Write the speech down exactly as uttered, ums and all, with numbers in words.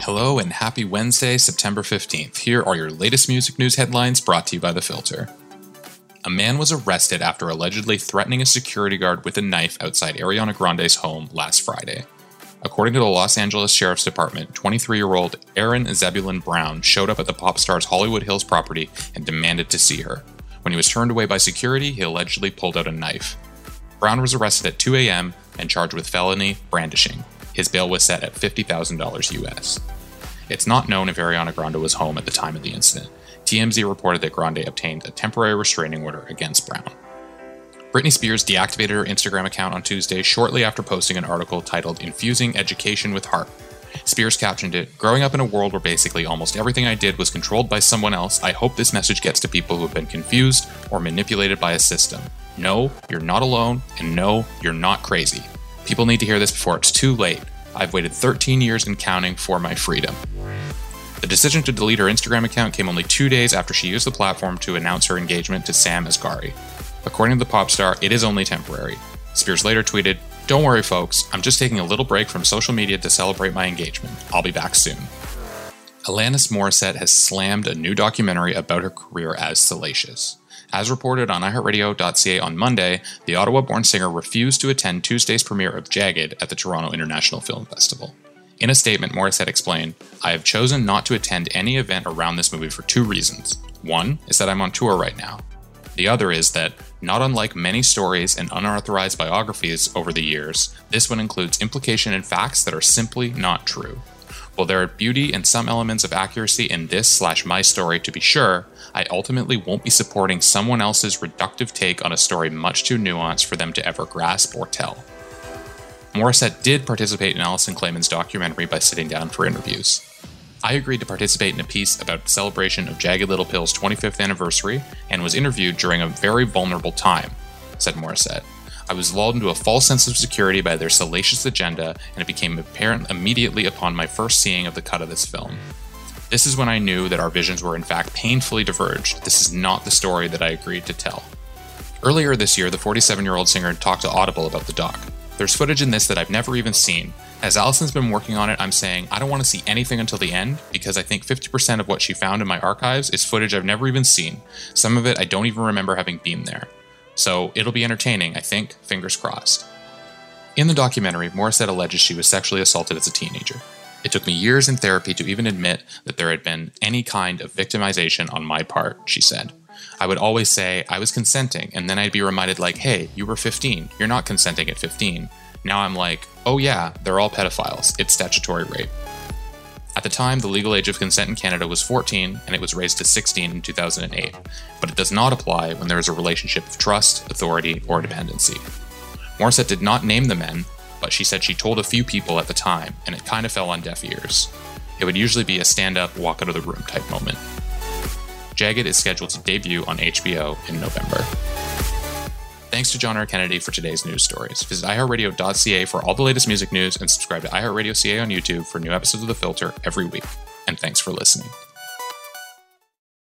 Hello and happy Wednesday, September fifteenth. Here are your latest music news headlines brought to you by The Filter. A man was arrested after allegedly threatening a security guard with a knife outside Ariana Grande's home last Friday. According to the Los Angeles Sheriff's Department, twenty-three-year-old Aaron Zebulon Brown showed up at the pop star's Hollywood Hills property and demanded to see her. When he was turned away by security, he allegedly pulled out a knife. Brown was arrested at two a.m. and charged with felony brandishing. His bail was set at fifty thousand dollars U S. It's not known if Ariana Grande was home at the time of the incident. T M Z reported that Grande obtained a temporary restraining order against Brown. Britney Spears deactivated her Instagram account on Tuesday shortly after posting an article titled Infusing Education with Heart. Spears captioned it, "Growing up in a world where basically almost everything I did was controlled by someone else, I hope this message gets to people who have been confused or manipulated by a system. No, you're not alone, and no, you're not crazy. People need to hear this before it's too late. I've waited thirteen years and counting for my freedom." The decision to delete her Instagram account came only two days after she used the platform to announce her engagement to Sam Asghari. According to the pop star, it is only temporary. Spears later tweeted, "Don't worry folks, I'm just taking a little break from social media to celebrate my engagement. I'll be back soon." Alanis Morissette has slammed a new documentary about her career as Salacious. As reported on i heart radio dot c a on Monday, the Ottawa-born singer refused to attend Tuesday's premiere of Jagged at the Toronto International Film Festival. In a statement, Morissette explained, "I have chosen not to attend any event around this movie for two reasons. One is that I'm on tour right now. The other is that, not unlike many stories and unauthorized biographies over the years, this one includes implication and facts that are simply not true. While there are beauty and some elements of accuracy in this slash my story to be sure, I ultimately won't be supporting someone else's reductive take on a story much too nuanced for them to ever grasp or tell." Morissette did participate in Alison Klayman's documentary by sitting down for interviews. "I agreed to participate in a piece about the celebration of Jagged Little Pill's twenty-fifth anniversary and was interviewed during a very vulnerable time," said Morissette. "I was lulled into a false sense of security by their salacious agenda, and it became apparent immediately upon my first seeing of the cut of this film. This is when I knew that our visions were in fact painfully diverged. This is not the story that I agreed to tell." Earlier this year, the forty-seven-year-old singer talked to Audible about the doc. "There's footage in this that I've never even seen. As Alison's been working on it, I'm saying I don't want to see anything until the end because I think fifty percent of what she found in my archives is footage I've never even seen. Some of it I don't even remember having been there. So it'll be entertaining, I think, fingers crossed." In the documentary, Morissette alleges she was sexually assaulted as a teenager. "It took me years in therapy to even admit that there had been any kind of victimization on my part," she said. "I would always say I was consenting, and then I'd be reminded like, hey, you were fifteen, you're not consenting at fifteen. Now I'm like, oh yeah, they're all pedophiles, it's statutory rape." At the time, the legal age of consent in Canada was fourteen, and it was raised to sixteen in two thousand eight, but it does not apply when there is a relationship of trust, authority, or dependency. Morissette did not name the men, but she said she told a few people at the time, and it kind of fell on deaf ears. It would usually be a stand-up, walk out of the room type moment. Jagged is scheduled to debut on H B O in November. Thanks to John R. Kennedy for today's news stories. Visit i heart radio dot c a for all the latest music news and subscribe to iHeartRadio C A on YouTube for new episodes of The Filter every week. And thanks for listening.